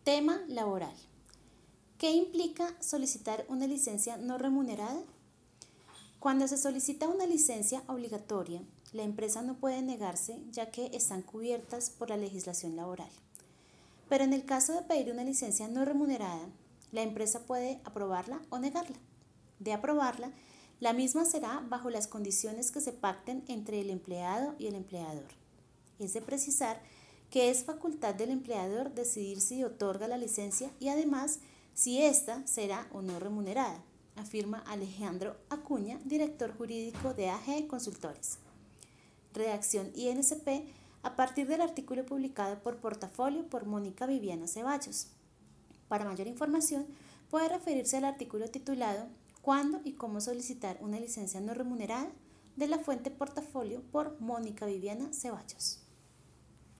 Tema laboral. ¿Qué implica solicitar una licencia no remunerada? Cuando se solicita una licencia obligatoria, la empresa no puede negarse ya que están cubiertas por la legislación laboral. Pero en el caso de pedir una licencia no remunerada, la empresa puede aprobarla o negarla. De aprobarla, la misma será bajo las condiciones que se pacten entre el empleado y el empleador. Es de precisar que es facultad del empleador decidir si otorga la licencia y además si ésta será o no remunerada, afirma Alejandro Acuña, director jurídico de AG Consultores. Redacción INSP a partir del artículo publicado por Portafolio por Mónica Viviana Ceballos. Para mayor información, puede referirse al artículo titulado ¿Cuándo y cómo solicitar una licencia no remunerada? De la fuente Portafolio por Mónica Viviana Ceballos.